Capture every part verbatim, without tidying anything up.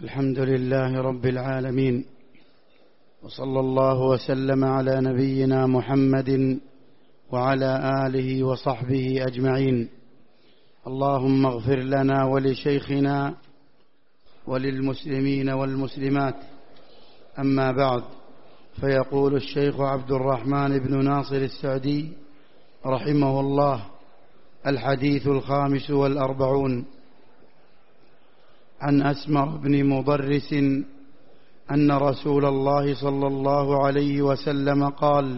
الحمد لله رب العالمين، وصلى الله وسلم على نبينا محمد وعلى آله وصحبه أجمعين. اللهم اغفر لنا ولشيخنا وللمسلمين والمسلمات. أما بعد، فيقول الشيخ عبد الرحمن بن ناصر السعدي رحمه الله: الحديث الخامس والأربعون. عن أسمر بن مضرس أن رسول الله صلى الله عليه وسلم قال: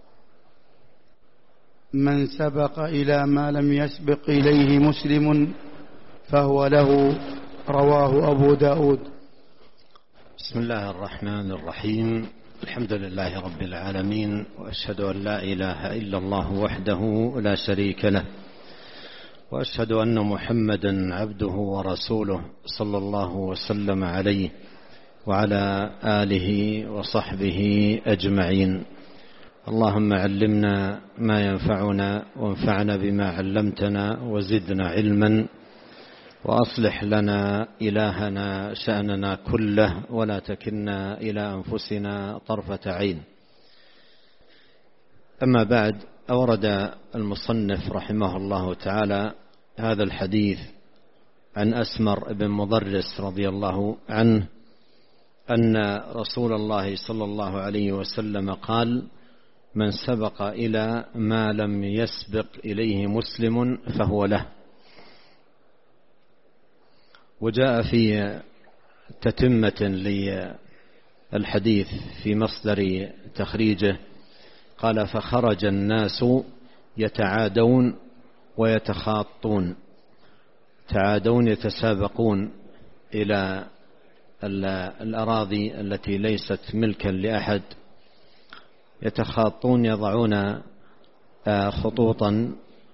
من سبق إلى ما لم يسبق إليه مسلم فهو له. رواه أبو داود. بسم الله الرحمن الرحيم. الحمد لله رب العالمين، وأشهد أن لا إله إلا الله وحده لا شريك له، وأشهد أن محمدا عبده ورسوله صلى الله وسلم عليه وعلى آله وصحبه أجمعين. اللهم علمنا ما ينفعنا، وانفعنا بما علمتنا، وزدنا علما، وأصلح لنا إلهنا شأننا كله، ولا تكلنا إلى أنفسنا طرفة عين. أما بعد، أورد المصنف رحمه الله تعالى هذا الحديث عن أسمر بن مضرس رضي الله عنه أن رسول الله صلى الله عليه وسلم قال: من سبق إلى ما لم يسبق إليه مسلم فهو له. وجاء في تتمة للحديث في مصدر تخريجه قال: فخرج الناس يتعادون ويتخاطون. تعادون يتسابقون إلى الأراضي التي ليست ملكا لأحد، يتخاطون يضعون خطوطا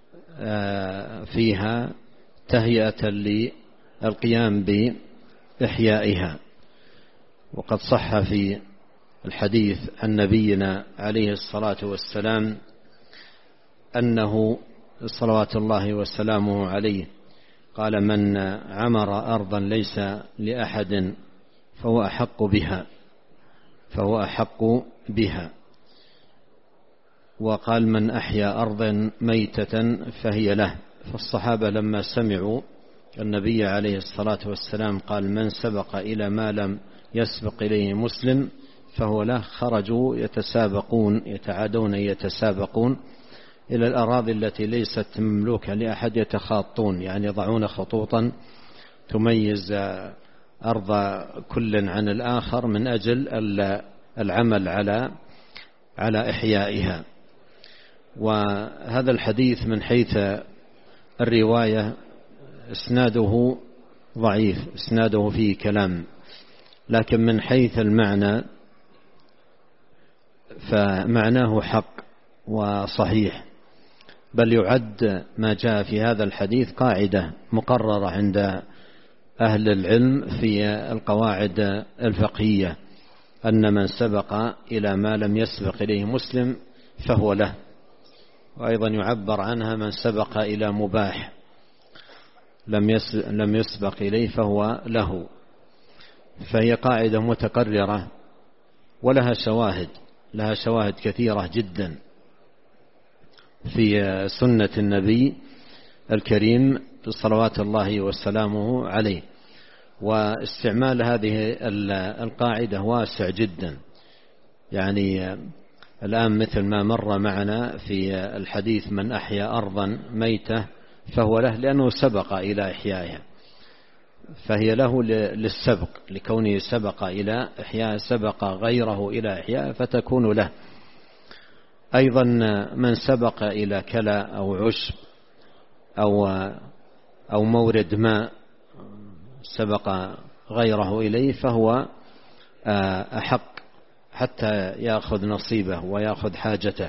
فيها تهيئة للقيام بإحيائها. وقد صح في الحديث عن نبينا عليه الصلاة والسلام أنه صلوات الله وسلامه عليه قال: من عمر أرضا ليس لأحد فهو أحق بها فهو أحق بها وقال: من أحيا أرضا ميتة فهي له. فالصحابة لما سمعوا النبي عليه الصلاة والسلام قال: من سبق إلى ما لم يسبق إليه مسلم فهو له، خرجوا يتسابقون يتعادون يتسابقون إلى الأراضي التي ليست مملوكة لأحد، يتخاطون يعني يضعون خطوطا تميز أرض كل عن الآخر من أجل العمل على على إحيائها. وهذا الحديث من حيث الرواية إسناده ضعيف، إسناده فيه كلام، لكن من حيث المعنى فمعناه حق وصحيح، بل يعد ما جاء في هذا الحديث قاعدة مقررة عند أهل العلم في القواعد الفقهية، أن من سبق إلى ما لم يسبق إليه مسلم فهو له. وأيضا يعبر عنها من سبق إلى مباح لم يسبق إليه فهو له. فهي قاعدة متقررة ولها شواهد لها شواهد كثيرة جدا في سنة النبي الكريم صلوات الله وسلامه عليه. واستعمال هذه القاعدة واسع جدا، يعني الآن مثل ما مر معنا في الحديث: من أحيا أرضا ميتة فهو له، لأنه سبق إلى إحيائها، فهي له للسبق، لكونه سبق إلى إحياء، سبق غيره إلى إحياء فتكون له. أيضا من سبق إلى كلى أو عشب أو أو مورد ماء سبق غيره إليه فهو أحق حتى يأخذ نصيبه ويأخذ حاجته.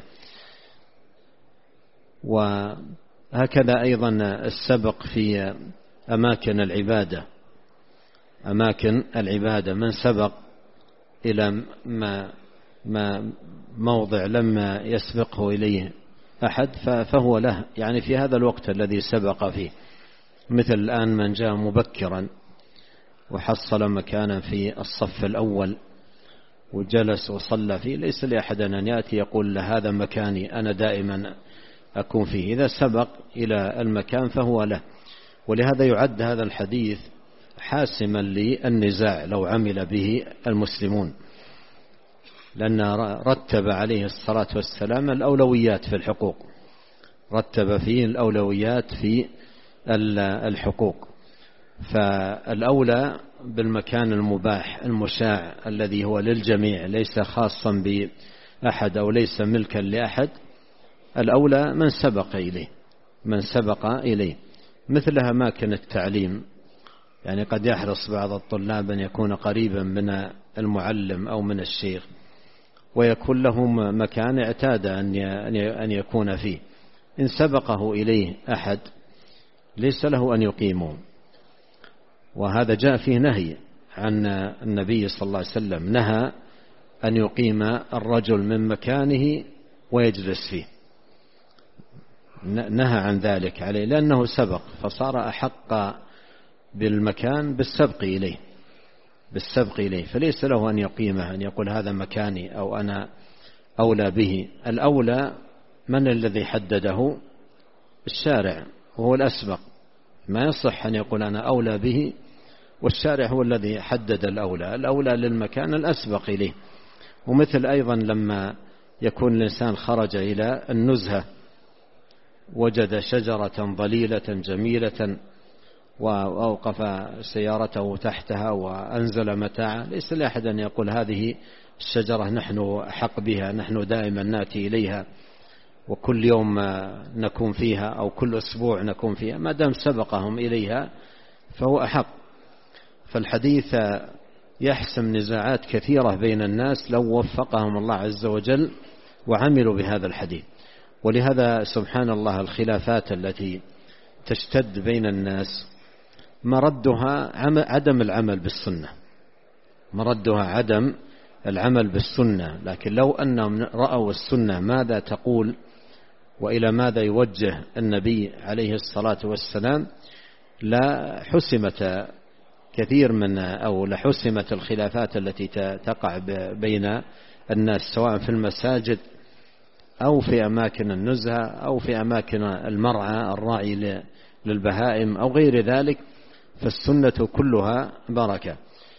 وهكذا أيضا السبق في أماكن العبادة أماكن العبادة من سبق إلى ما ما موضع لما يسبقه إليه أحد فهو له، يعني في هذا الوقت الذي سبق فيه. مثل الآن من جاء مبكرا وحصل مكانا في الصف الأول وجلس وصلى فيه، ليس لأحد أن يأتي يقول هذا مكاني أنا دائما أكون فيه. إذا سبق إلى المكان فهو له. ولهذا يعد هذا الحديث حاسما للنزاع لو عمل به المسلمون، لأن رتب عليه الصلاة والسلام الأولويات في الحقوق، رتب فيه الأولويات في الحقوق. فالأولى بالمكان المباح المشاع الذي هو للجميع ليس خاصا بأحد أو ليس ملكا لأحد، الأولى من سبق إليه، من سبق إليه. مثل أماكن التعليم، يعني قد يحرص بعض الطلاب أن يكون قريبا من المعلم أو من الشيخ ويكون لهم مكان اعتاد أن يكون فيه، إن سبقه إليه أحد ليس له أن يقيمه. وهذا جاء فيه نهي عن النبي صلى الله عليه وسلم، نهى أن يقيم الرجل من مكانه ويجلس فيه، نهى عن ذلك عليه لأنه سبق، فصار أحق بالمكان بالسبق إليه، بالسبق إليه، فليس له أن يقيمه، أن يقول هذا مكاني أو أنا أولى به. الأولى من الذي حدده؟ الشارع، وهو الأسبق. ما يصح أن يقول أنا أولى به والشارع هو الذي حدد الأولى، الأولى للمكان الأسبق إليه. ومثل أيضا لما يكون الإنسان خرج إلى النزهة وجد شجرة ظليلة جميلة وأوقف سيارته تحتها وأنزل متاعه، ليس لأحد أن يقول هذه الشجرة نحن أحق بها، نحن دائما نأتي إليها وكل يوم نكون فيها أو كل أسبوع نكون فيها، ما دام سبقهم إليها فهو أحق. فالحديث يحسم نزاعات كثيرة بين الناس لو وفقهم الله عز وجل وعملوا بهذا الحديث. ولهذا سبحان الله الخلافات التي تشتد بين الناس مردها عدم العمل بالسنة، مردها عدم العمل بالسنة. لكن لو أنهم رأوا السنة ماذا تقول وإلى ماذا يوجه النبي عليه الصلاة والسلام لا حسمت كثير من أو لحسمت الخلافات التي تقع بين الناس سواء في المساجد أو في أماكن النزهة أو في أماكن المرعى الراعي للبهائم أو غير ذلك. فالسنة كلها بركة.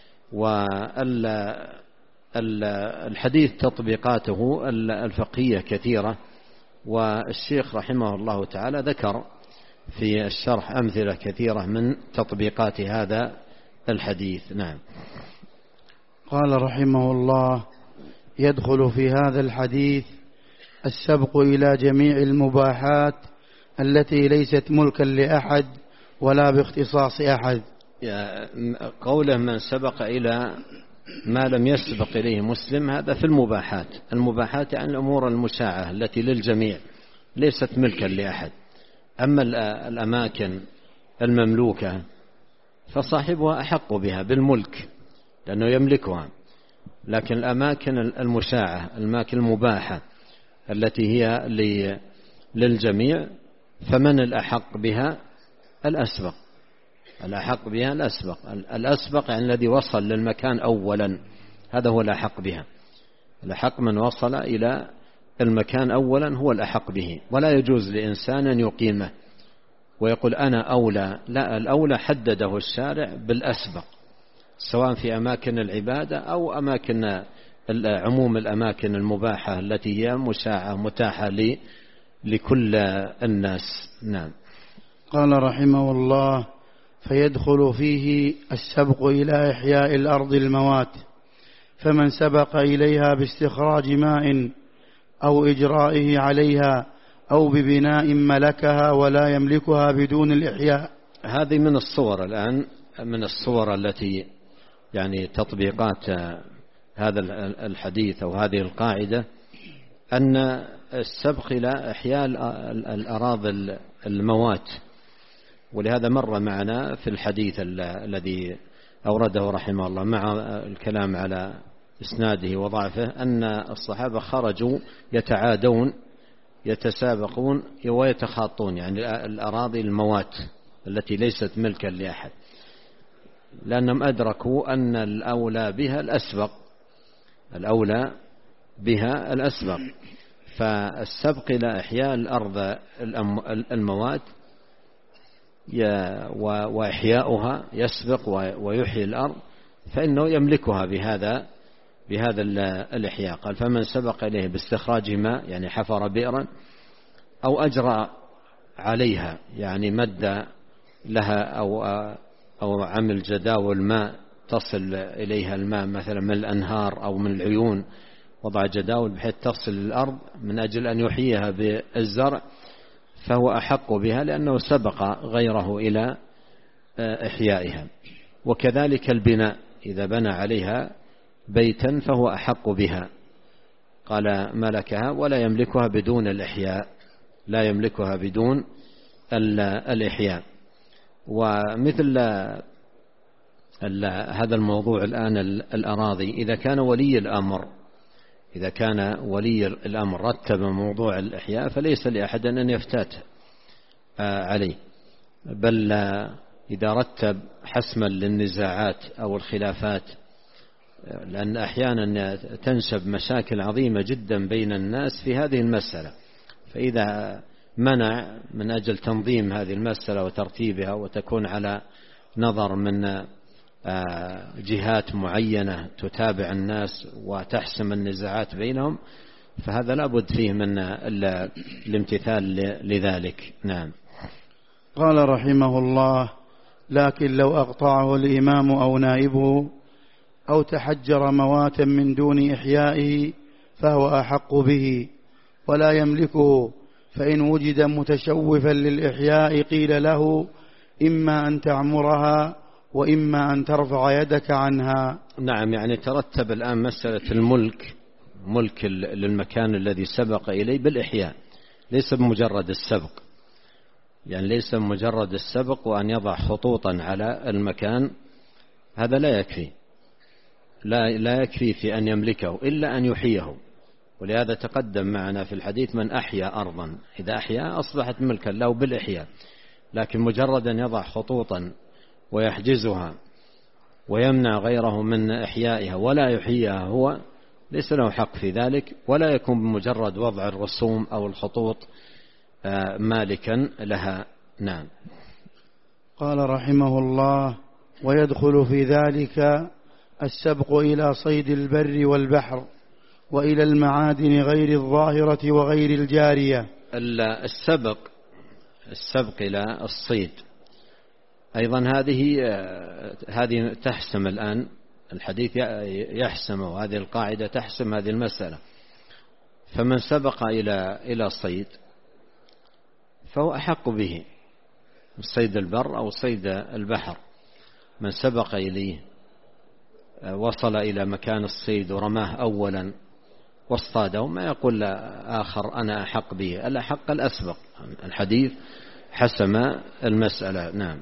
والحديث تطبيقاته الفقهية كثيرة، والشيخ رحمه الله تعالى ذكر في الشرح أمثلة كثيرة من تطبيقات هذا الحديث. نعم. قال رحمه الله: يدخل في هذا الحديث السبق إلى جميع المباحات التي ليست ملكا لأحد ولا باختصاص أحد. قوله من سبق إلى ما لم يسبق إليه مسلم، هذا في المباحات. المباحات عن الأمور المشاعة التي للجميع ليست ملكا لأحد. أما الأماكن المملوكة فصاحبها أحق بها بالملك لأنه يملكها، لكن الأماكن المشاعة الأماكن المباحة التي هي للجميع فمن الأحق بها؟ الأسبق. الأحق بها الأسبق. الأسبق يعني الذي وصل للمكان أولا، هذا هو الأحق بها. الأحق من وصل إلى المكان أولا هو الأحق به، ولا يجوز لإنسان أن يقيمه ويقول أنا أولى. لا، الأولى حدده الشارع بالأسبق، سواء في أماكن العبادة أو أماكن عموم الأماكن المباحة التي هي مشاعة متاحة لكل الناس. نعم. قال رحمه الله: فيدخل فيه السبق إلى إحياء الأرض الموات، فمن سبق إليها باستخراج ماء أو إجرائه عليها أو ببناء ملكها ولا يملكها بدون الإحياء. هذه من الصور الآن، من الصور التي يعني تطبيقات هذا الحديث أو هذه القاعدة، أن السبق إلى إحياء الأراضي الموات. ولهذا مر معنا في الحديث الذي أورده رحمه الله مع الكلام على إسناده وضعفه أن الصحابة خرجوا يتعادون يتسابقون ويتخاطون، يعني الأراضي الموات التي ليست ملكا لأحد. لأنهم أدركوا أن الأولى بها الأسبق، الأولى بها الأسبق. فالسبق إلى إحياء الأرض الموات وإحياؤها يسبق ويحيي الأرض، فإنه يملكها بهذا بهذا الإحياء. قال فمن سبق إليه باستخراج ماء يعني حفر بئرا أو أجرى عليها يعني مد لها أو أو عمل جداول ماء تصل إليها الماء مثلا من الأنهار أو من العيون، وضع جداول بحيث تصل الأرض من أجل أن يحييها بالزرع، فهو أحق بها لأنه سبق غيره إلى إحيائها. وكذلك البناء إذا بنى عليها بيتا فهو أحق بها، قال ملكها ولا يملكها بدون الإحياء، لا يملكها بدون الإحياء. ومثل هذا الموضوع الآن الأراضي، إذا كان ولي الأمر إذا كان ولي الأمر رتب موضوع الإحياء فليس لأحد أن يفتات عليه، بل إذا رتب حسما للنزاعات أو الخلافات، لأن أحيانا تنشب مشاكل عظيمة جدا بين الناس في هذه المسألة، فإذا منع من أجل تنظيم هذه المسألة وترتيبها وتكون على نظر من جهات معينة تتابع الناس وتحسم النزاعات بينهم، فهذا لا بد فيه من الامتثال لذلك. نعم. قال رحمه الله: لكن لو أقطعه الإمام أو نائبه أو تحجر مواتا من دون إحيائه فهو أحق به ولا يملكه، فإن وجد متشوفا للإحياء قيل له إما أن تعمرها وإما أن ترفع يدك عنها. نعم، يعني ترتب الآن مسألة الملك، ملك للمكان الذي سبق إليه بالإحياء، ليس بمجرد السبق، يعني ليس بمجرد السبق وأن يضع خطوطا على المكان، هذا لا يكفي، لا, لا يكفي في أن يملكه إلا أن يحييه. ولهذا تقدم معنا في الحديث من أحيا أرضا، إذا أحيا أصبحت ملكا له بالإحياء، لكن مجرد أن يضع خطوطا ويحجزها ويمنع غيره من إحيائها ولا يحييها هو، ليس له حق في ذلك، ولا يكون بمجرد وضع الرسوم أو الخطوط مالكا لها. نعم. قال رحمه الله: ويدخل في ذلك السبق إلى صيد البر والبحر وإلى المعادن غير الظاهرة وغير الجارية. السبق السبق إلى الصيد أيضا هذه هذه تحسم الآن الحديث يحسم، وهذه القاعدة تحسم هذه المسألة. فمن سبق إلى إلى صيد فهو أحق به، صيد البر أو صيد البحر. من سبق إليه وصل إلى مكان الصيد ورماه أولا واصطاده، ما يقول آخر أنا أحق به، الأحق الأسبق. الحديث حسم المسألة. نعم.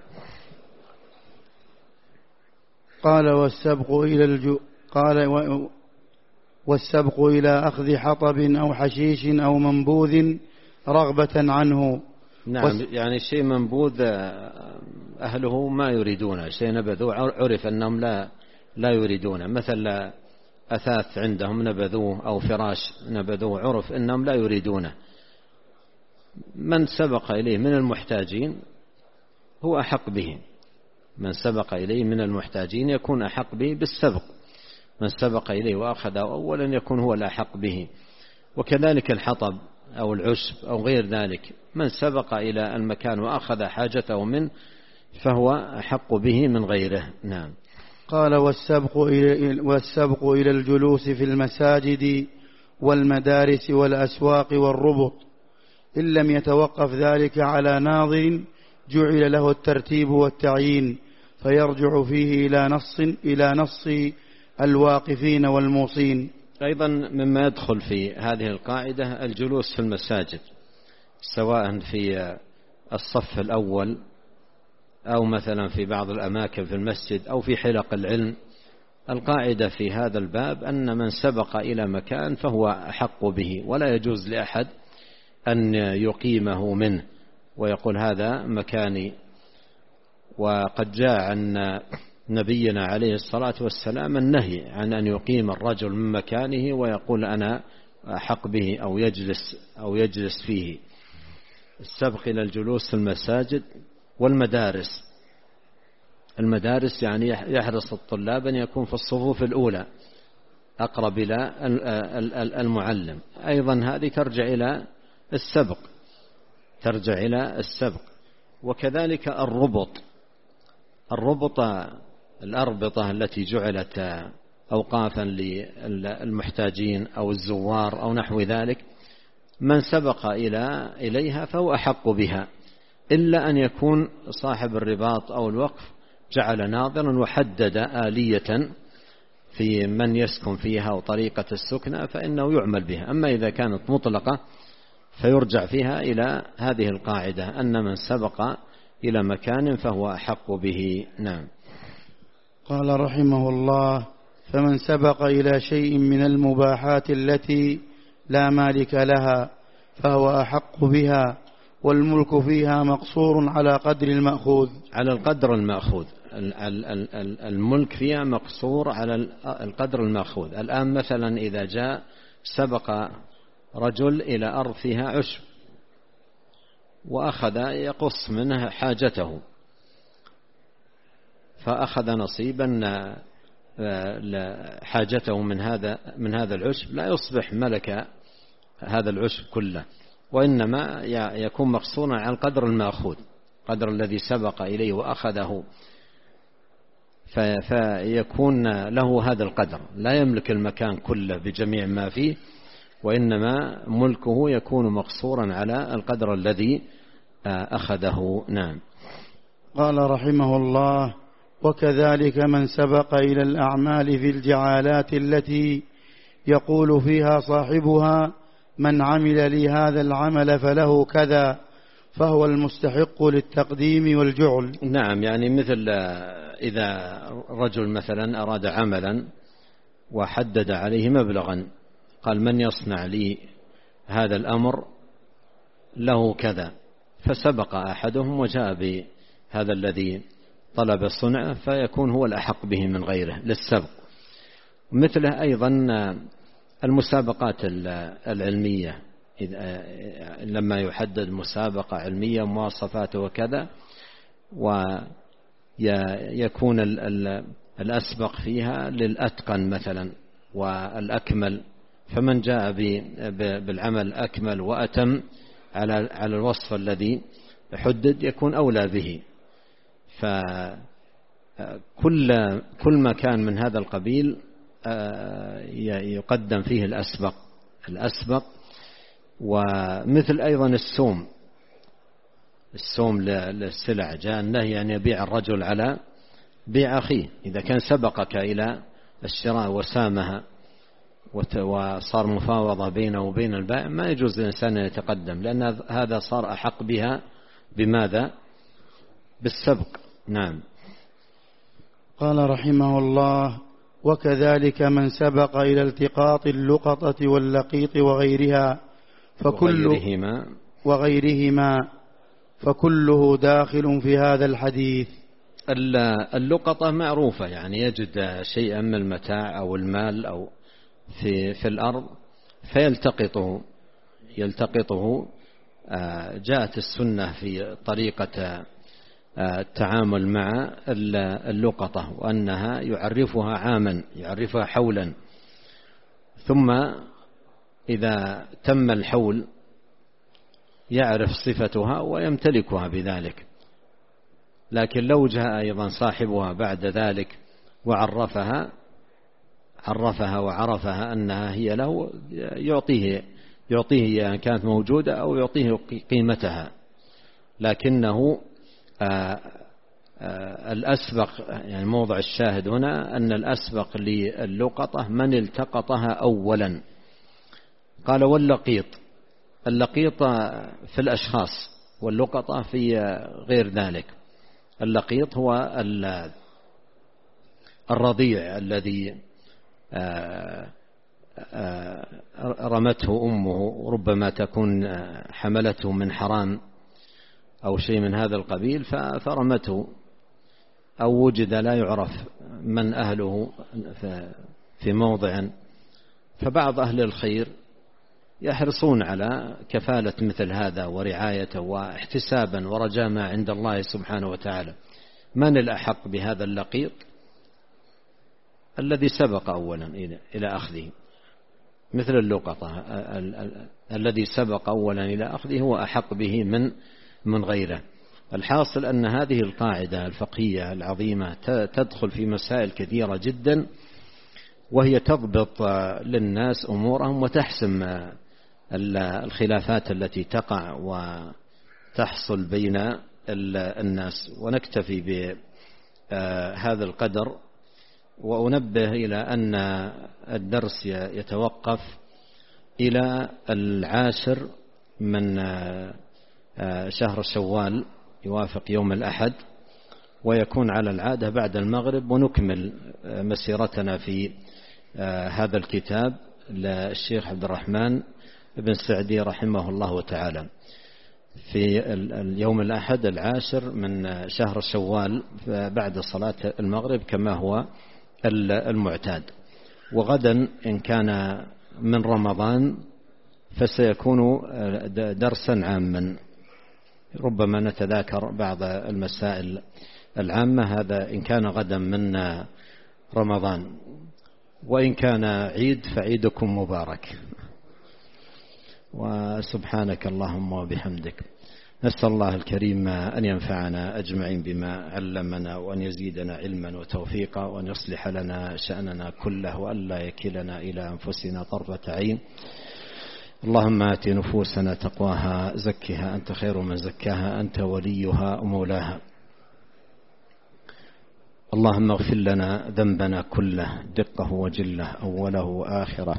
قال والسبق إلى الجو قال و... والسبق إلى أخذ حطب أو حشيش أو منبوذ رغبة عنه. نعم. وس... يعني شيء منبوذ أهله ما يريدونه، شيء نبذوه عرف أنهم لا لا يريدونه، مثل أثاث عندهم نبذوه أو فراش نبذوه عرف أنهم لا يريدونه. من سبق إليه من المحتاجين هو أحق به، من سبق إليه من المحتاجين يكون أحق به بالسبق، من سبق إليه وأخذه أولا يكون هو الأحق به. وكذلك الحطب أو العشب أو غير ذلك، من سبق إلى المكان وأخذ حاجته منه فهو أحق به من غيره. نعم. قال والسبق إلى, والسبق إلى الجلوس في المساجد والمدارس والأسواق والربط، إن لم يتوقف ذلك على ناظر جعل له الترتيب والتعيين، فيرجع فيه إلى نص إلى نص الواقفين والموصين. أيضا مما يدخل في هذه القاعدة الجلوس في المساجد، سواء في الصف الأول أو مثلا في بعض الأماكن في المسجد أو في حلق العلم. القاعدة في هذا الباب أن من سبق إلى مكان فهو أحق به، ولا يجوز لأحد أن يقيمه منه ويقول هذا مكاني. وقد جاء عن نبينا عليه الصلاة والسلام النهي عن أن يقيم الرجل من مكانه ويقول أنا أحق به أو يجلس أو يجلس فيه. السبق إلى الجلوس في المساجد والمدارس. المدارس يعني يحرص الطلاب أن يكون في الصفوف الأولى أقرب إلى المعلم. أيضا هذه ترجع إلى السبق ترجع إلى السبق. وكذلك الربط الربط الأربطة التي جعلت أوقافا للمحتاجين أو الزوار أو نحو ذلك، من سبق إلى إليها فهو أحق بها، إلا أن يكون صاحب الرباط أو الوقف جعل ناظرا وحدد آلية في من يسكن فيها وطريقة السكنة فإنه يعمل بها. أما إذا كانت مطلقة فيرجع فيها إلى هذه القاعدة أن من سبق إلى مكان فهو أحق به. نعم. قال رحمه الله: فمن سبق إلى شيء من المباحات التي لا مالك لها فهو أحق بها، والملك فيها مقصور على قدر المأخوذ. على القدر المأخوذ. الملك فيها مقصور على القدر المأخوذ. الآن مثلا إذا جاء سبق رجل إلى أرض فيها عشب وأخذ يقص منها حاجته، فأخذ نصيبا حاجته من هذا من هذا العشب، لا يصبح ملك هذا العشب كله، وإنما يكون مقصورا على القدر المأخوذ، قدر الذي سبق إليه وأخذه، فيكون له هذا القدر، لا يملك المكان كله بجميع ما فيه، وإنما ملكه يكون مقصورا على القدر الذي أخذه. نعم. قال رحمه الله: وكذلك من سبق إلى الأعمال في الجعالات التي يقول فيها صاحبها من عمل لي هذا العمل فله كذا، فهو المستحق للتقديم والجعل. نعم، يعني مثل إذا رجل مثلا أراد عملا وحدد عليه مبلغا، قال من يصنع لي هذا الأمر له كذا، فسبق أحدهم وجاء بهذا الذي طلب صنعه فيكون هو الأحق به من غيره للسبق. مثله أيضا المسابقات العلمية، لما يحدد مسابقة علمية مواصفاته وكذا ويكون الأسبق فيها للأتقن مثلا والأكمل، فمن جاء بالعمل أكمل وأتم على الوصف الذي حدد يكون أولى به. فكل كل ما كان من هذا القبيل يقدم فيه الأسبق الأسبق ومثل أيضا السوم السوم للسلع، جاء النهي أن يبيع الرجل على بيع أخيه. إذا كان سبقك إلى الشراء وسامها وصار مفاوضة بينه وبين البائع، ما يجوز للإنسان أن يتقدم، لأن هذا صار أحق بها بماذا؟ بالسبق. نعم. قال رحمه الله: وكذلك من سبق إلى التقاط اللقطة واللقيط وغيرها فكل وغيرهما, وغيرهما فكله داخل في هذا الحديث. اللقطة معروفة، يعني يجد شيئا من المتاع أو المال أو في في الأرض فيلتقطه يلتقطه جاءت السنة في طريقة التعامل مع اللقطة، وأنها يعرفها عاما يعرفها حولا، ثم إذا تم الحول يعرف صفتها ويمتلكها بذلك. لكن لو جاء أيضا صاحبها بعد ذلك وعرفها عرفها وعرفها أنها هي له، يعطيه يعطيه إن كانت موجودة أو يعطيه قيمتها، لكنه آآ آآ الأسبق، يعني موضع الشاهد هنا أن الأسبق للقطة من التقطها أولا. قال: واللقيط. اللقيط في الأشخاص واللقطة في غير ذلك. اللقيط هو الرضيع الذي آآ آآ رمته أمه، ربما تكون حملته من حرام أو شيء من هذا القبيل فرمته، أو وجد لا يعرف من أهله في موضع، فبعض أهل الخير يحرصون على كفالة مثل هذا ورعايته واحتسابا ورجاء ما عند الله سبحانه وتعالى. من الأحق بهذا اللقيط؟ الذي سبق أولا إلى أخذه، مثل اللقطة الذي سبق أولا إلى أخذه هو أحق به من من غيره. الحاصل أن هذه القاعدة الفقهية العظيمة تدخل في مسائل كثيرة جدا، وهي تضبط للناس أمورهم وتحسم الخلافات التي تقع وتحصل بين الناس. ونكتفي بهذا القدر، وأنبه إلى أن الدرس يتوقف إلى العاشر من شهر شوال يوافق يوم الأحد، ويكون على العادة بعد المغرب، ونكمل مسيرتنا في هذا الكتاب للشيخ عبد الرحمن بن سعدي رحمه الله تعالى في اليوم الأحد العاشر من شهر شوال بعد صلاة المغرب كما هو المعتاد. وغدا إن كان من رمضان فسيكون درسا عاما، ربما نتذاكر بعض المسائل العامة، هذا إن كان غدا من رمضان. وإن كان عيد فعيدكم مبارك. وسبحانك اللهم وبحمدك، نسأل الله الكريم أن ينفعنا أجمعين بما علمنا، وأن يزيدنا علما وتوفيقا، وأن يصلح لنا شأننا كله، وأن لا يكلنا إلى أنفسنا طرفة عين. اللهم آت نفوسنا تقواها، زكها أنت خير من زكاها، أنت وليها ومولاها. اللهم اغفر لنا ذنبنا كله، دقه وجله، أوله وآخره،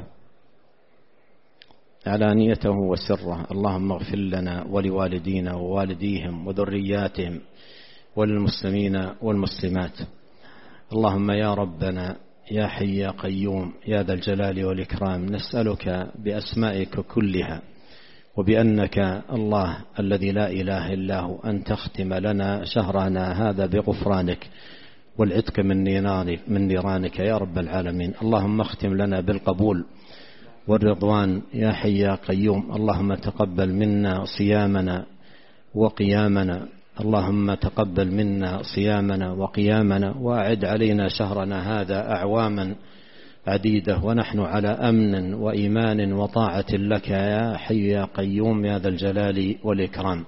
علانيته وسره. اللهم اغفر لنا ولوالدينا ووالديهم وذرياتهم وللمسلمين والمسلمات. اللهم يا ربنا يا حي يا قيوم يا ذا الجلال والإكرام، نسألك بأسمائك كلها وبأنك الله الذي لا إله إلا هو أن تختم لنا شهرنا هذا بغفرانك والعتق من نيرانك يا رب العالمين. اللهم اختم لنا بالقبول والرضوان يا حي يا قيوم. اللهم تقبل منا صيامنا وقيامنا، اللهم تقبل منا صيامنا وقيامنا، وأعد علينا شهرنا هذا أعواما عديدة ونحن على أمن وإيمان وطاعة لك يا حي يا قيوم يا ذا الجلال والإكرام.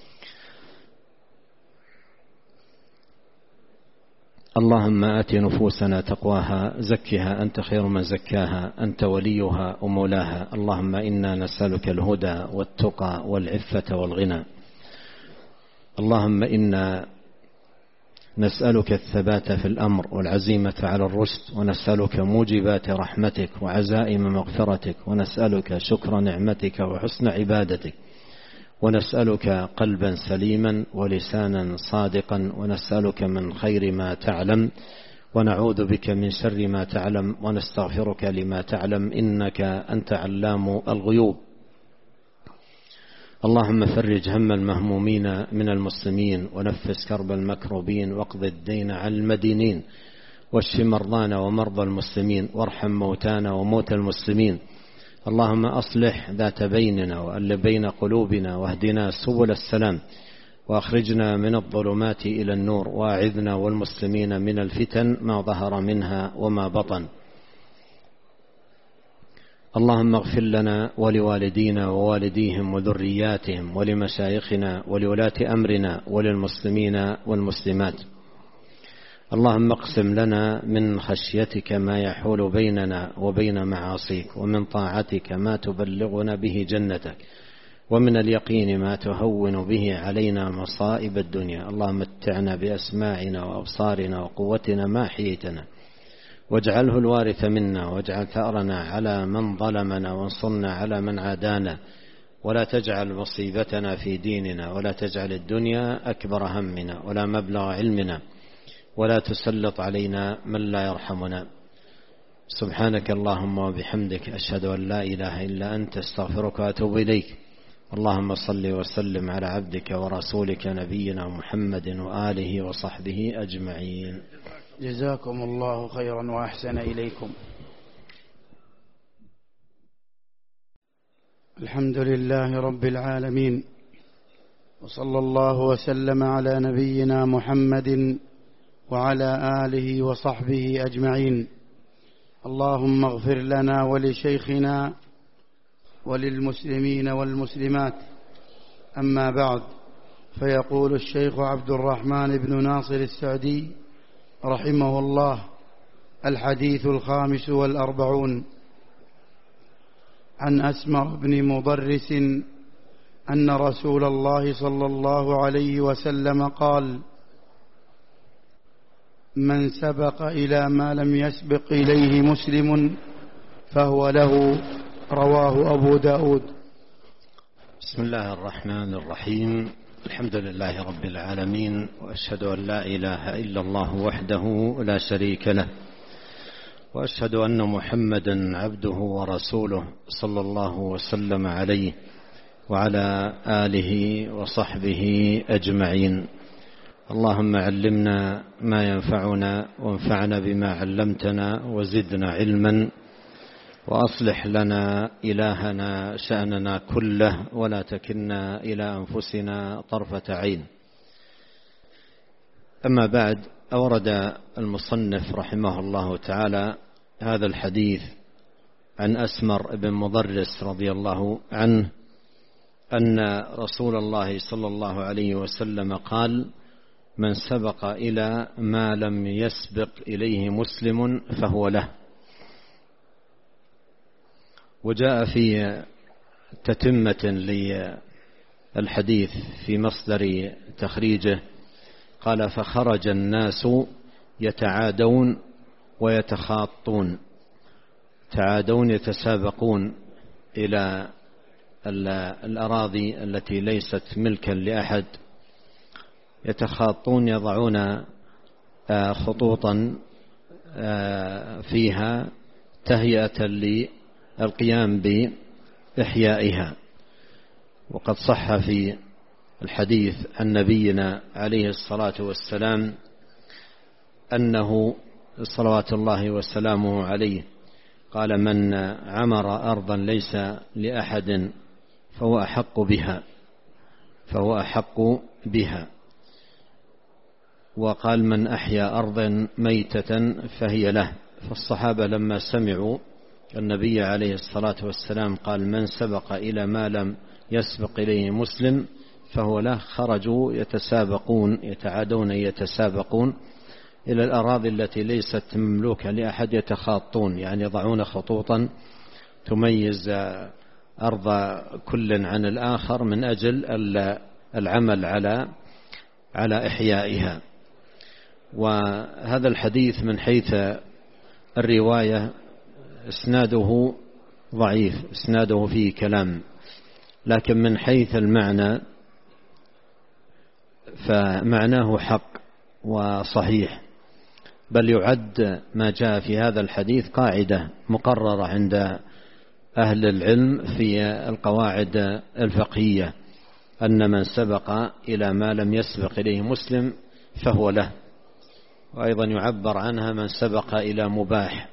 اللهم آت نفوسنا تقواها، زكها أنت خير من زكاها، أنت وليها ومولاها. اللهم إنا نسألك الهدى والتقى والعفة والغنى. اللهم إنا نسألك الثبات في الأمر والعزيمة على الرشد، ونسألك موجبات رحمتك وعزائم مغفرتك، ونسألك شكر نعمتك وحسن عبادتك، ونسألك قلبا سليما ولسانا صادقا، ونسألك من خير ما تعلم، ونعوذ بك من شر ما تعلم، ونستغفرك لما تعلم، إنك أنت علام الغيوب. اللهم فرج هم المهمومين من المسلمين، ونفس كرب المكروبين، واقض الدين عن المدينين، واشف مرضانا ومرضى المسلمين، وارحم موتانا وموتى المسلمين. اللهم أصلح ذات بيننا وألف بين قلوبنا، واهدنا سبل السلام، وأخرجنا من الظلمات إلى النور، وأعذنا والمسلمين من الفتن ما ظهر منها وما بطن. اللهم اغفر لنا ولوالدينا ووالديهم وذرياتهم ولمشايخنا ولولاة أمرنا وللمسلمين والمسلمات. اللهم اقسم لنا من خشيتك ما يحول بيننا وبين معاصيك، ومن طاعتك ما تبلغنا به جنتك، ومن اليقين ما تهون به علينا مصائب الدنيا. اللهم متعنا بأسماعنا وأبصارنا وقوتنا ما حييتنا، واجعله الوارث منا، واجعل ثأرنا على من ظلمنا، وانصرنا على من عادانا، ولا تجعل مصيبتنا في ديننا، ولا تجعل الدنيا أكبر همنا ولا مبلغ علمنا، ولا تسلط علينا من لا يرحمنا. سبحانك اللهم وبحمدك، أشهد أن لا إله إلا أنت، استغفرك وأتوب إليك. اللهم صل وسلم على عبدك ورسولك نبينا محمد وآله وصحبه أجمعين. جزاكم الله خيرا وأحسن إليكم. الحمد لله رب العالمين، وصلى الله وسلم على نبينا محمد وعلى آله وصحبه أجمعين. اللهم اغفر لنا ولشيخنا وللمسلمين والمسلمات. أما بعد، فيقول الشيخ عبد الرحمن بن ناصر السعدي رحمه الله: الحديث الخامس والأربعون. عن أسمر بن مضرس أن رسول الله صلى الله عليه وسلم قال: من سبق إلى ما لم يسبق إليه مسلم فهو له. رواه أبو داود. بسم الله الرحمن الرحيم. الحمد لله رب العالمين، وأشهد أن لا إله إلا الله وحده لا شريك له، وأشهد أن محمدا عبده ورسوله صلى الله وسلم عليه وعلى آله وصحبه أجمعين. اللهم علمنا ما ينفعنا وانفعنا بما علمتنا وزدنا علما، وأصلح لنا إلهنا شأننا كله ولا تكلنا إلى أنفسنا طرفة عين. أما بعد، أورد المصنف رحمه الله تعالى هذا الحديث عن أسمر بن مضرس رضي الله عنه أن رسول الله صلى الله عليه وسلم قال: من سبق إلى ما لم يسبق إليه مسلم فهو له. وجاء في تتمة للحديث في مصدر تخريجه قال: فخرج الناس يتعادون ويتخاطون. تعادون يتسابقون إلى الأراضي التي ليست ملكا لأحد، يتخاطون يضعون خطوطا فيها تهيئة للقيام بإحيائها. وقد صح في الحديث عن نبينا عليه الصلاة والسلام أنه صلوات الله وسلامه عليه قال: من عمر أرضا ليس لأحد فهو أحق بها فهو أحق بها وقال: من أحيا أرضا ميتة فهي له. فالصحابة لما سمعوا النبي عليه الصلاة والسلام قال: من سبق إلى ما لم يسبق إليه مسلم فهو له، خرجوا يتسابقون يتعادون يتسابقون إلى الأراضي التي ليست مملوكة لأحد، يتخاطون يعني يضعون خطوطا تميز أرض كل عن الآخر من أجل العمل على على إحيائها. وهذا الحديث من حيث الرواية إسناده ضعيف، إسناده فيه كلام، لكن من حيث المعنى فمعناه حق وصحيح، بل يعد ما جاء في هذا الحديث قاعدة مقررة عند أهل العلم في القواعد الفقهية، أن من سبق إلى ما لم يسبق إليه مسلم فهو له. وأيضا يعبر عنها من سبق إلى مباح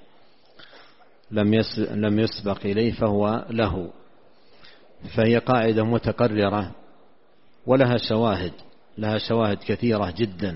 لم يسبق إليه فهو له. فهي قاعدة متقررة ولها شواهد لها شواهد كثيرة جدا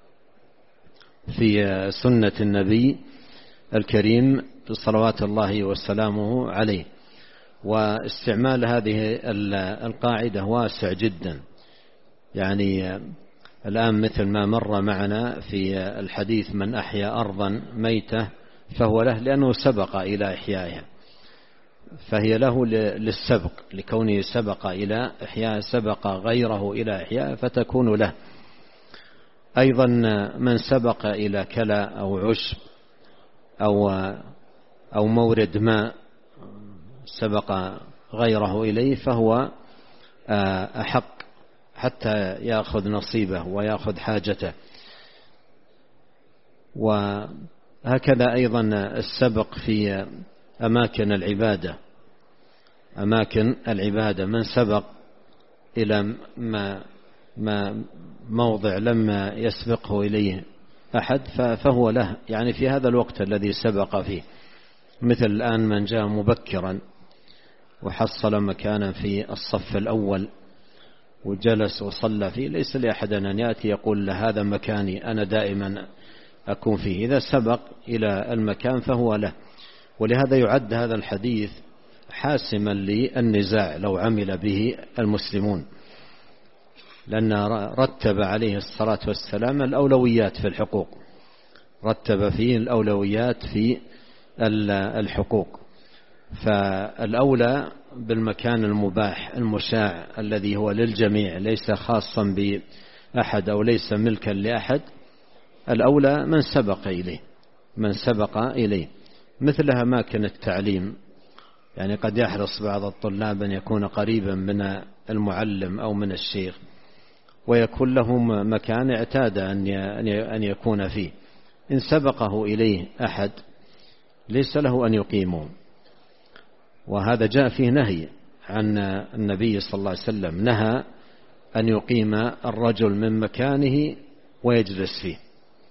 في سنة النبي الكريم صلوات الله وسلامه عليه. واستعمال هذه القاعدة واسع جدا، يعني الآن مثل ما مر معنا في الحديث: من أحيا أرضا ميتة فهو له، لأنه سبق إلى إحيائها، فهي له للسبق، لكونه سبق إلى إحياء، سبق غيره إلى إحياء فتكون له. أيضا من سبق إلى كلى أو عشب أو أو مورد ماء سبق غيره إليه فهو أحق حتى يأخذ نصيبه ويأخذ حاجته. وهكذا أيضا السبق في أماكن العبادة أماكن العبادة من سبق إلى ما ما موضع لما يسبقه إليه أحد فهو له، يعني في هذا الوقت الذي سبق فيه. مثل الآن من جاء مبكرا وحصل مكانا في الصف الأول وجلس وصلى فيه، ليس لأحد أن يأتي يقول له هذا مكاني أنا دائما أكون فيه. إذا سبق إلى المكان فهو له. ولهذا يعد هذا الحديث حاسما للنزاع لو عمل به المسلمون، لأن رتب عليه الصلاة والسلام الأولويات في الحقوق، رتب فيه الأولويات في الحقوق. فالأولى بالمكان المباح المشاع الذي هو للجميع ليس خاصا بأحد أو ليس ملكا لأحد، الأولى من سبق إليه من سبق إليه مثل أماكن التعليم. يعني قد يحرص بعض الطلاب أن يكون قريبا من المعلم أو من الشيخ ويكون لهم مكان اعتاد أن يكون فيه، إن سبقه إليه أحد ليس له أن يقيمه. وهذا جاء فيه نهي عن النبي صلى الله عليه وسلم، نهى أن يقيم الرجل من مكانه ويجلس فيه،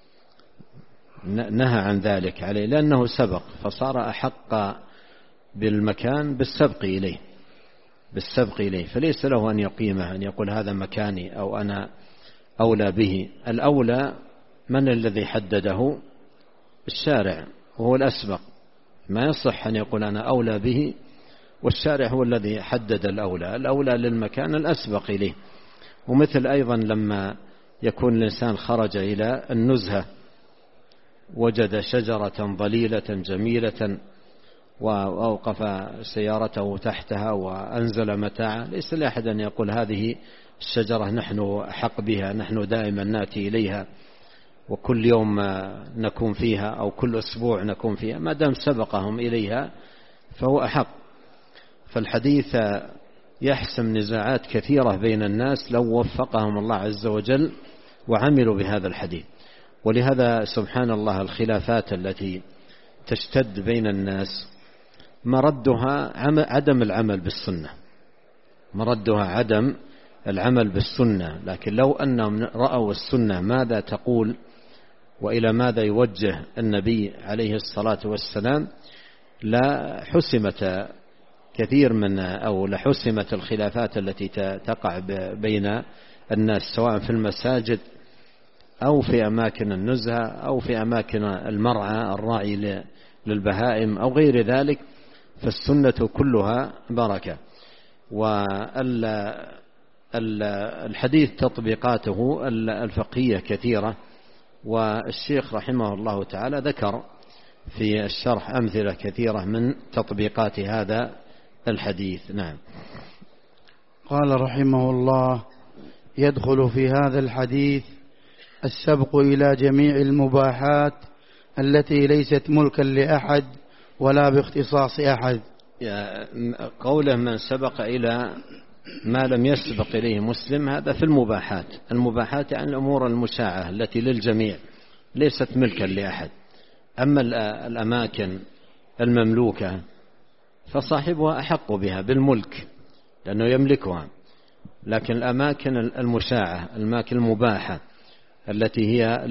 نهى عن ذلك عليه لأنه سبق، فصار أحق بالمكان بالسبق إليه بالسبق إليه فليس له أن يقيمه، أن يقول هذا مكاني أو أنا أولى به. الأولى من الذي حدده؟ الشارع، وهو الأسبق. ما يصح أن يقول أنا أولى به والشارع هو الذي حدد الأولى. الأولى للمكان الأسبق إليه. ومثل أيضا لما يكون الإنسان خرج إلى النزهة وجد شجرة ظليلة جميلة وأوقف سيارته تحتها وأنزل متاعه، ليس لأحد أن يقول هذه الشجرة نحن أحق بها، نحن دائما نأتي إليها وكل يوم نكون فيها أو كل أسبوع نكون فيها، ما دام سبقهم إليها فهو أحق. فالحديث يحسم نزاعات كثيرة بين الناس لو وفقهم الله عز وجل وعملوا بهذا الحديث. ولهذا سبحان الله الخلافات التي تشتد بين الناس مردها عدم العمل بالسنة، مردها عدم العمل بالسنة. لكن لو أنهم رأوا السنة ماذا تقول وإلى ماذا يوجه النبي عليه الصلاة والسلام لا حسمت كثير من أو لحسمت الخلافات التي تقع بين الناس سواء في المساجد أو في أماكن النزهة أو في أماكن المرعى الراعي للبهائم أو غير ذلك. فالسنة كلها بركة. والحديث تطبيقاته الفقهية كثيرة، والشيخ رحمه الله تعالى ذكر في الشرح أمثلة كثيرة من تطبيقات هذا الحديث. نعم. قال رحمه الله: يدخل في هذا الحديث السبق إلى جميع المباحات التي ليست ملكا لأحد ولا باختصاص أحد. قوله من سبق إلى ما لم يسبق إليه مسلم هذا في المباحات. المباحات يعني الأمور المشاعة التي للجميع ليست ملكا لأحد. أما الأماكن المملوكة فصاحبها أحق بها بالملك لأنه يملكها. لكن الأماكن المشاعة الأماكن المباحة التي هي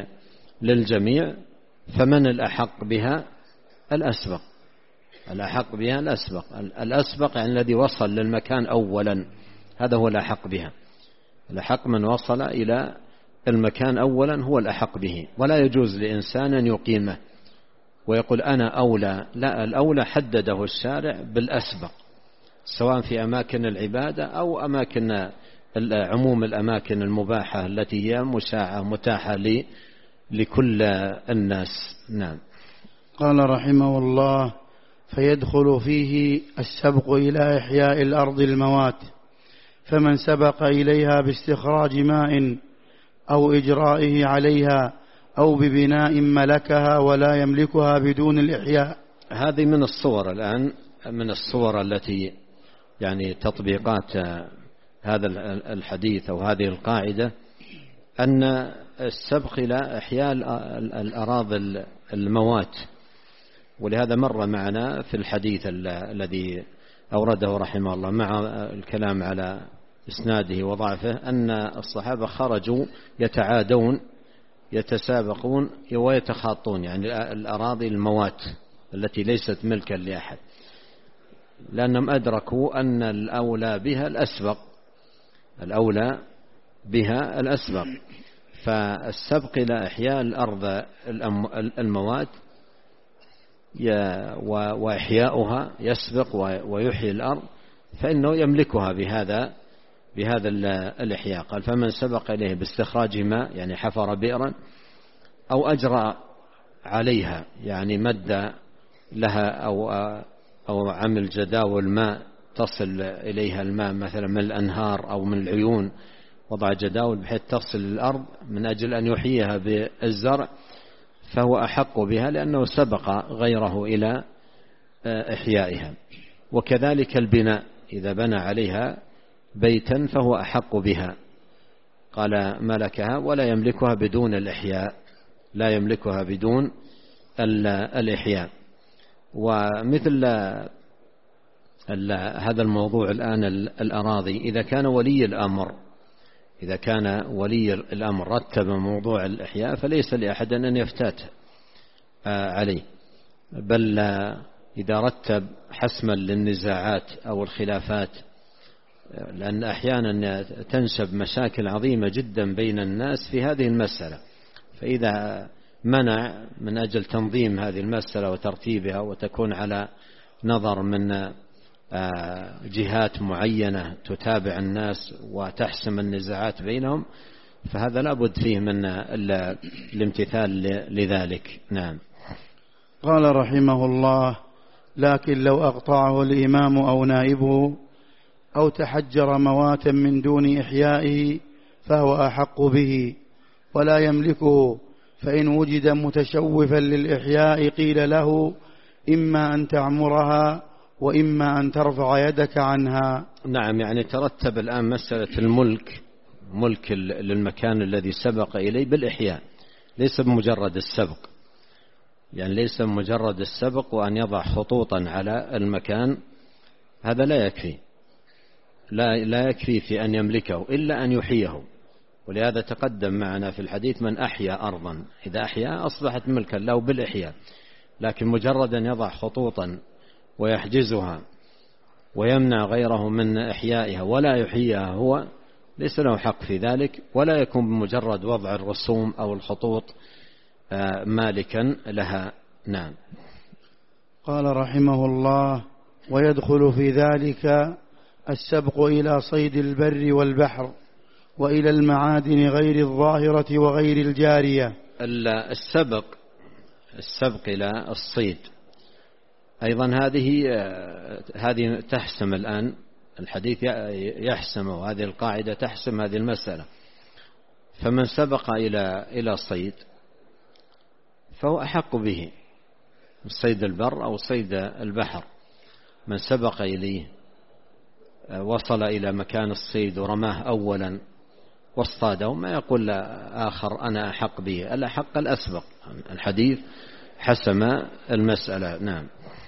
للجميع فمن الأحق بها؟ الأسبق. الأحق بها الأسبق. الأسبق يعني الذي وصل للمكان أولا، هذا هو الأحق بها. الأحق من وصل إلى المكان أولا هو الأحق به. ولا يجوز لإنسان أن يقيمه ويقول أنا أولى، لا، الأولى حدده الشارع بالأسبق سواء في أماكن العبادة أو أماكن عموم الأماكن المباحة التي هي مشاعة متاحة لكل الناس. نعم. قال رحمه الله: فيدخل فيه السبق إلى إحياء الأرض الموات، فمن سبق إليها باستخراج ماء أو إجرائه عليها أو ببناء ملكها ولا يملكها بدون الإحياء. هذه من الصور الآن من الصور التي يعني تطبيقات هذا الحديث أو هذه القاعدة أن السبق إلى إحياء الأراضي الموات. ولهذا مر معنا في الحديث الذي أورده رحمه الله مع الكلام على إسناده وضعفه أن الصحابة خرجوا يتعادون يتسابقون ويتخاطون، يعني الأراضي الموات التي ليست ملكا لأحد، لأنهم أدركوا أن الأولى بها الأسبق الأولى بها الأسبق فالسبق إلى إحياء الأرض الموات وإحياؤها يسبق ويحيي الأرض، فإنه يملكها بهذا بهذا الإحياء. قال فمن سبق إليه باستخراج ماء، يعني حفر بئرا، أو أجرى عليها، يعني مد لها أو أو عمل جداول ماء تصل إليها الماء مثلا من الأنهار أو من العيون، وضع جداول بحيث تصل الأرض من أجل أن يحييها بالزرع، فهو أحق بها لأنه سبق غيره إلى إحيائها. وكذلك البناء، إذا بنى عليها بيتا فهو أحق بها. قال ملكها ولا يملكها بدون الإحياء، لا يملكها بدون الإحياء. ومثل هذا الموضوع الآن الأراضي، إذا كان ولي الأمر إذا كان ولي الأمر رتب موضوع الإحياء فليس لأحد أن يفتات عليه، بل إذا رتب حسما للنزاعات أو الخلافات، لأن أحيانا تنشب مشاكل عظيمة جدا بين الناس في هذه المسألة، فإذا منع من أجل تنظيم هذه المسألة وترتيبها وتكون على نظر من جهات معينة تتابع الناس وتحسم النزاعات بينهم، فهذا لابد فيه من الامتثال لذلك. نعم. قال رحمه الله: لكن لو أقطعه الإمام أو نائبه أو تحجر مواتا من دون إحيائه فهو أحق به ولا يملكه، فإن وجد متشوفا للإحياء قيل له إما أن تعمرها وإما أن ترفع يدك عنها. نعم، يعني ترتب الآن مسألة الملك، ملك للمكان الذي سبق إليه بالإحياء، ليس بمجرد السبق، يعني ليس بمجرد السبق وأن يضع خطوطا على المكان، هذا لا يكفي لا, لا يكفي في أن يملكه إلا أن يحييه. ولهذا تقدم معنا في الحديث من أحيا أرضا، إذا أحيا أصبحت ملكا له بالإحياء، لكن مجرد أن يضع خطوطا ويحجزها ويمنع غيره من إحيائها ولا يحييها هو، ليس له حق في ذلك، ولا يكون بمجرد وضع الرسوم أو الخطوط مالكا لها. نعم. قال رحمه الله: ويدخل في ذلك السبق إلى صيد البر والبحر وإلى المعادن غير الظاهرة وغير الجارية. السبق السبق إلى الصيد أيضا هذه هذه تحسم الآن الحديث يحسم، وهذه القاعدة تحسم هذه المسألة. فمن سبق إلى إلى صيد فهو أحق به، صيد البر أو صيد البحر. من سبق إليه وصل إلى مكان الصيد ورماه أولا واصطاده، ما يقول آخر أنا أحق به، الأحق الأسبق. الحديث حسم المسألة. نعم.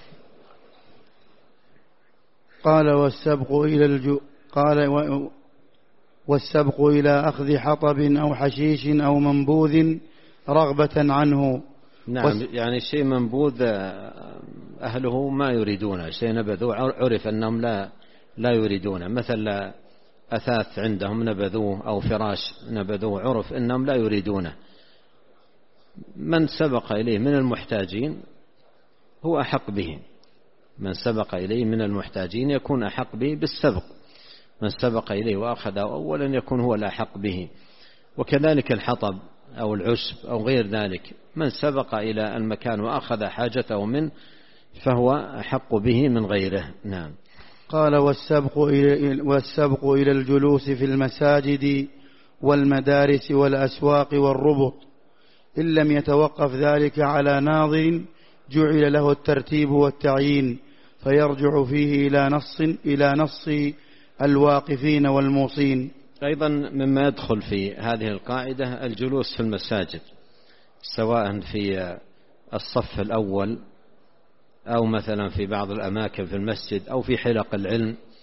قال والسبق إلى الجو قال و... والسبق إلى أخذ حطب أو حشيش أو منبوذ رغبة عنه. نعم. وس... يعني شيء منبوذ أهله ما يريدونه، شيء نبذوه عرف أنهم لا لا يريدونه، مثل أثاث عندهم نبذوه أو فراش نبذوه عرف أنهم لا يريدونه. من سبق إليه من المحتاجين هو أحق به، من سبق إليه من المحتاجين يكون أحق به بالسبق، من سبق إليه وأخذه أولا يكون هو الأحق به. وكذلك الحطب أو العشب أو غير ذلك، من سبق إلى المكان وأخذ حاجته منه فهو أحق به من غيره. نعم. قال والسبق إلى, والسبق إلى الجلوس في المساجد والمدارس والأسواق والربط، إن لم يتوقف ذلك على ناظر جعل له الترتيب والتعيين، فيرجع فيه إلى نص إلى نص الواقفين والموصين. أيضا مما يدخل في هذه القاعدة الجلوس في المساجد، سواء في الصف الأول أو مثلا في بعض الأماكن في المسجد أو في حلق العلم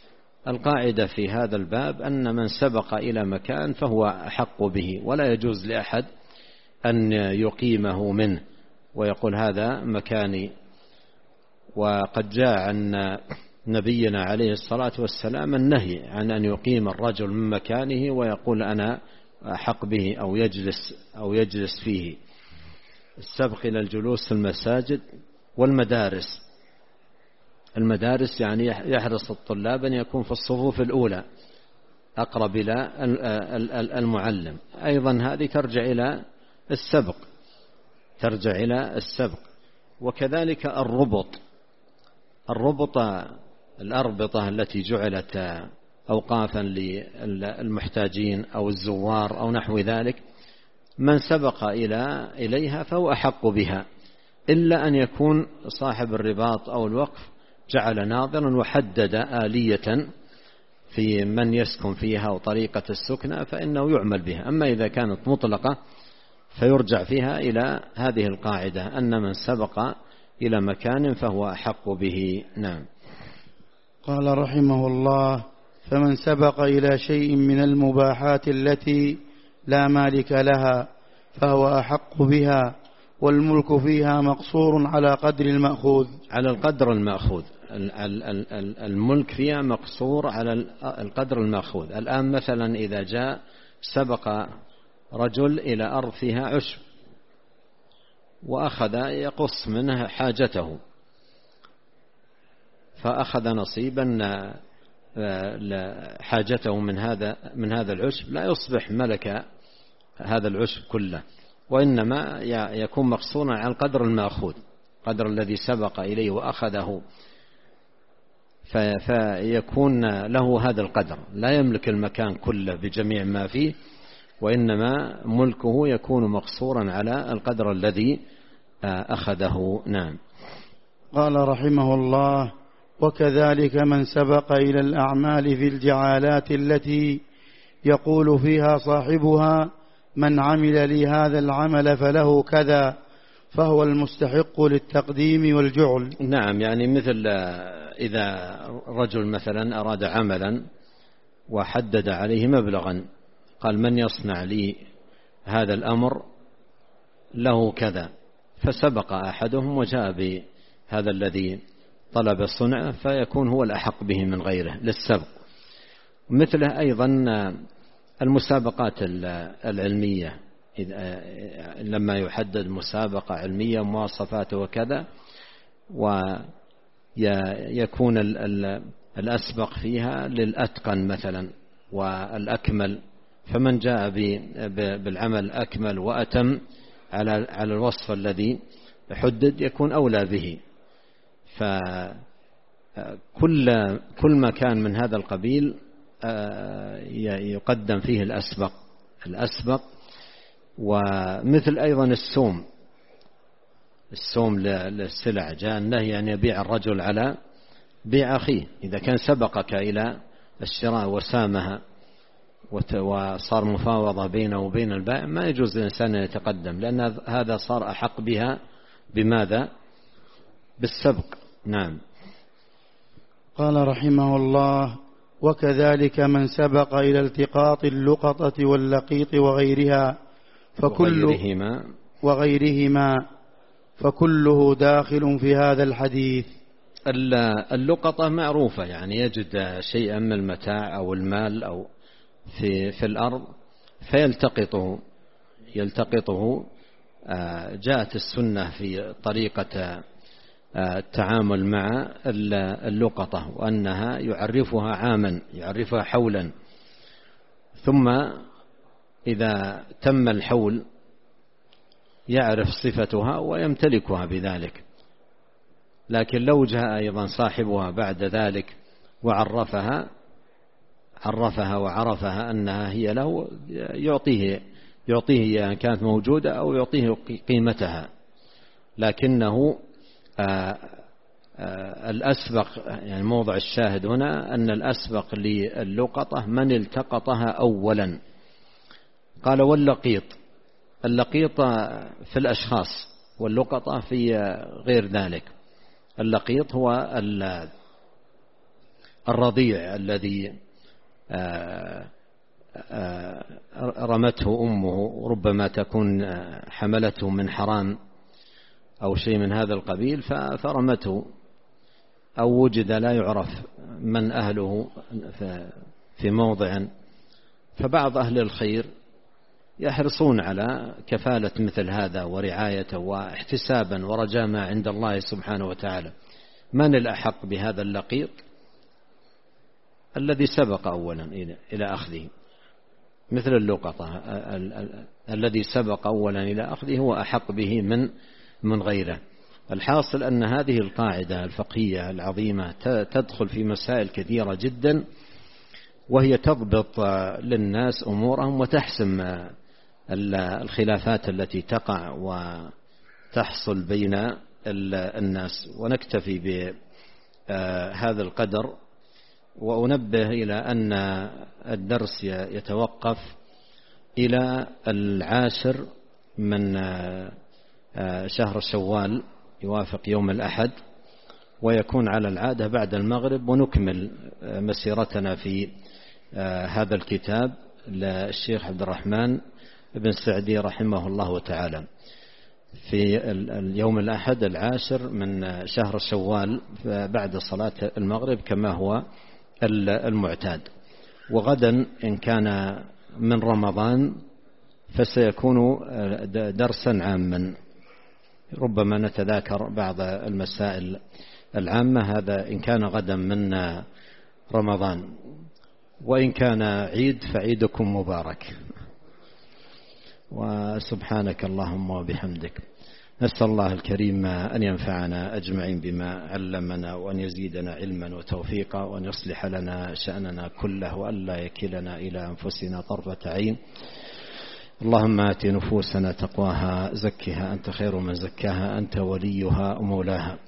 القاعدة في هذا الباب أن من سبق إلى مكان فهو أحق به، ولا يجوز لأحد أن يقيمه منه ويقول هذا مكاني. وقد جاء عن نبينا عليه الصلاة والسلام النهي عن أن يقيم الرجل من مكانه ويقول أنا أحق به أو يجلس أو يجلس فيه. السبق إلى الجلوس في المساجد والمدارس. المدارس يعني يحرص الطلاب أن يكون في الصفوف الأولى أقرب إلى المعلم. أيضا هذه ترجع إلى السبق ترجع إلى السبق. وكذلك الربط الربط الأربطة التي جعلت أوقافا للمحتاجين أو الزوار أو نحو ذلك، من سبق إلى إليها فهو أحق بها، إلا أن يكون صاحب الرباط أو الوقف جعل ناظرا وحدد آلية في من يسكن فيها وطريقة السكنة فإنه يعمل بها. أما إذا كانت مطلقة فيرجع فيها إلى هذه القاعدة أن من سبق إلى مكان فهو أحق به. نعم. قال رحمه الله: فمن سبق إلى شيء من المباحات التي لا مالك لها فهو أحق بها، والملك فيها مقصور على قدر المأخوذ. على القدر المأخوذ. الملك فيها مقصور على القدر المأخوذ. الآن مثلا إذا جاء سبق رجل إلى أرض فيها عشب وأخذ يقص منها حاجته، فأخذ نصيبا حاجته من هذا من هذا العشب، لا يصبح ملك هذا العشب كله، وإنما يكون مقصورا على القدر المأخوذ، قدر الذي سبق إليه وأخذه، فيكون له هذا القدر، لا يملك المكان كله بجميع ما فيه، وإنما ملكه يكون مقصورا على القدر الذي أخذه. نعم. قال رحمه الله: وكذلك من سبق إلى الأعمال في الجعالات التي يقول فيها صاحبها من عمل لي هذا العمل فله كذا، فهو المستحق للتقديم والجعل. نعم، يعني مثل إذا رجل مثلا أراد عملا وحدد عليه مبلغا، قال من يصنع لي هذا الأمر له كذا، فسبق أحدهم وجاء بهذا الذي طلب الصنع فيكون هو الأحق به من غيره للسبق. مثله أيضا المسابقات العلمية، لما يحدد مسابقة علمية مواصفاته وكذا ويكون الأسبق فيها للأتقن مثلا والأكمل، فمن جاء بالعمل الأكمل وأتم على على الوصف الذي حدد يكون أولى به. فكل كل ما كان من هذا القبيل يقدم فيه الأسبق الأسبق ومثل أيضا السوم السوم للسلع، جاء النهي أن يبيع الرجل على بيع أخيه. إذا كان سبقك إلى الشراء وسامها وصار مفاوضة بينه وبين البائع، ما يجوز للإنسان أن يتقدم، لأن هذا صار أحق بها بماذا؟ بالسبق. نعم. قال رحمه الله: وكذلك من سبق إلى التقاط اللقطة واللقيط وغيرها فكل وغيرهما, وغيرهما فكله داخل في هذا الحديث. اللقطة معروفة، يعني يجد شيئا من المتاع أو المال أو في في الأرض فيلتقطه يلتقطه جاءت السنة في طريقة التعامل مع اللقطة، وأنها يعرفها عاما يعرفها حولا، ثم إذا تم الحول يعرف صفتها ويمتلكها بذلك. لكن لو جاء أيضا صاحبها بعد ذلك وعرفها عرفها وعرفها أنها هي له، يعطيه يعطيه إن كانت موجودة أو يعطيه قيمتها. لكنه آآ آآ الأسبق، يعني موضع الشاهد هنا أن الأسبق للقطة من التقطها أولا. قال: واللقيط. اللقيط في الأشخاص واللقطة في غير ذلك. اللقيط هو الرضيع الذي رمته أمه، ربما تكون حملته من حرام أو شيء من هذا القبيل فرمته، أو وجد لا يعرف من أهله في موضع، فبعض أهل الخير يحرصون على كفالة مثل هذا ورعايته واحتسابا ورجاء ما عند الله سبحانه وتعالى. من الأحق بهذا اللقيط؟ الذي سبق أولا إلى أخذه، مثل اللقطة الذي سبق أولا إلى أخذه هو أحق به من من غيره. الحاصل أن هذه القاعدة الفقهية العظيمة تدخل في مسائل كثيرة جدا، وهي تضبط للناس أمورهم وتحسم الخلافات التي تقع وتحصل بين الناس. ونكتفي بهذا القدر، وأنبه إلى أن الدرس يتوقف إلى العاشر من شهر شوال، يوافق يوم الأحد، ويكون على العادة بعد المغرب، ونكمل مسيرتنا في هذا الكتاب للشيخ عبد الرحمن بن سعدي رحمه الله تعالى في اليوم الأحد العاشر من شهر شوال بعد صلاة المغرب كما هو المعتاد. وغدا إن كان من رمضان فسيكون درسا عاما، ربما نتذاكر بعض المسائل العامة، هذا إن كان غدا من رمضان. وإن كان عيد فعيدكم مبارك. وسبحانك اللهم وبحمدك، نسأل الله الكريم أن ينفعنا أجمعين بما علمنا، وأن يزيدنا علما وتوفيقا، وأن يصلح لنا شأننا كله، وأن لا يكلنا إلى أنفسنا طرفة عين. اللهم آت نفوسنا تقواها، زكها أنت خير من زكاها، أنت وليها ومولاها.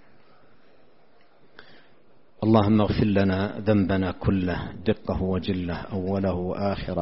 اللهم اغفر لنا ذنبنا كله، دقه وجله، أوله وآخره،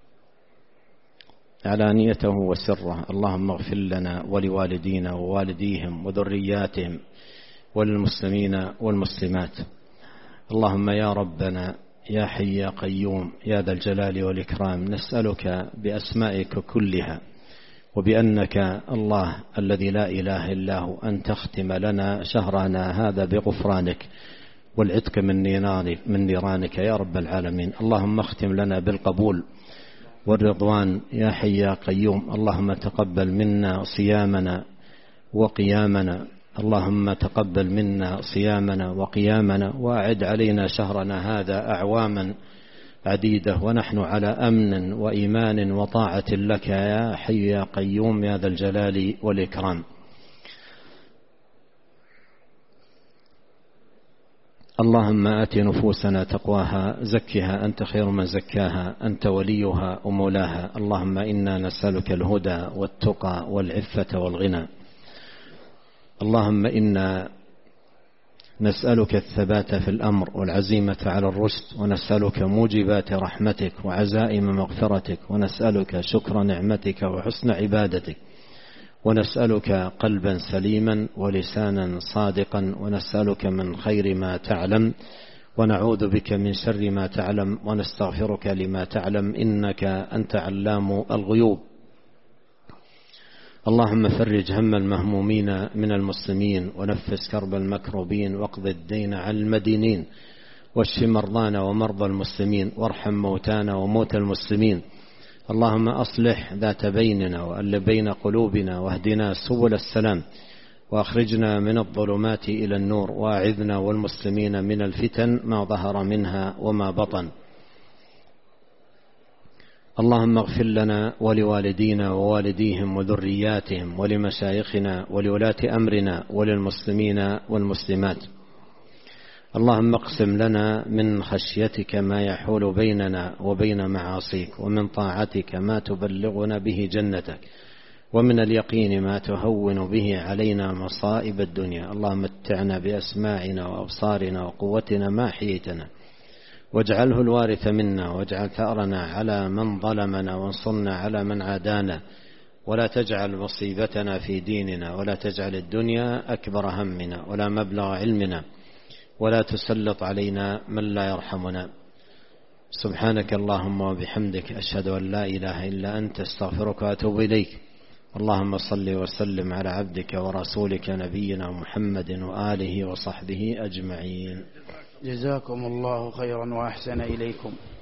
علانيته وسره. اللهم اغفر لنا ولوالدينا ووالديهم وذرياتهم وللمسلمين والمسلمات. اللهم يا ربنا يا حي يا قيوم يا ذا الجلال والإكرام، نسألك بأسمائك كلها وبأنك الله الذي لا إله إلا هو أن تختم لنا شهرنا هذا بغفرانك والعتق من نيرانك يا رب العالمين. اللهم اختم لنا بالقبول والرضوان يا حي يا قيوم. اللهم تقبل منا صيامنا وقيامنا، اللهم تقبل منا صيامنا وقيامنا، وأعد علينا شهرنا هذا أعواما عديدة ونحن على أمن وإيمان وطاعة لك يا حي يا قيوم يا ذا الجلال والإكرام. اللهم آت نفوسنا تقواها، زكها أنت خير من زكاها، أنت وليها ومولاها. اللهم إنا نسألك الهدى والتقى والعفة والغنى. اللهم إنا نسألك الثبات في الأمر والعزيمة على الرشد، ونسألك موجبات رحمتك وعزائم مغفرتك، ونسألك شكر نعمتك وحسن عبادتك، ونسألك قلبا سليما ولسانا صادقا، ونسألك من خير ما تعلم، ونعوذ بك من شر ما تعلم، ونستغفرك لما تعلم، إنك أنت علام الغيوب. اللهم فرج هم المهمومين من المسلمين، ونفس كرب المكروبين، واقض الدين عن المدينين، واشف مرضانا ومرضى المسلمين، وارحم موتانا وموتى المسلمين. اللهم أصلح ذات بيننا وألف بين قلوبنا، واهدنا سبل السلام، وأخرجنا من الظلمات إلى النور، وأعذنا والمسلمين من الفتن ما ظهر منها وما بطن. اللهم اغفر لنا ولوالدينا ووالديهم وذرياتهم ولمشايخنا ولولاة أمرنا وللمسلمين والمسلمات. اللهم اقسم لنا من خشيتك ما يحول بيننا وبين معاصيك، ومن طاعتك ما تبلغنا به جنتك، ومن اليقين ما تهون به علينا مصائب الدنيا. اللهم متعنا بأسماعنا وأبصارنا وقوتنا ما حييتنا، واجعله الوارث منا، واجعل ثأرنا على من ظلمنا، وانصرنا على من عادانا، ولا تجعل مصيبتنا في ديننا، ولا تجعل الدنيا أكبر همنا ولا مبلغ علمنا، ولا تسلط علينا من لا يرحمنا. سبحانك اللهم وبحمدك، أشهد أن لا إله إلا أنت، استغفرك وأتوب إليك. اللهم صل وسلم على عبدك ورسولك نبينا محمد وآله وصحبه أجمعين. جزاكم الله خيرا وأحسن إليكم.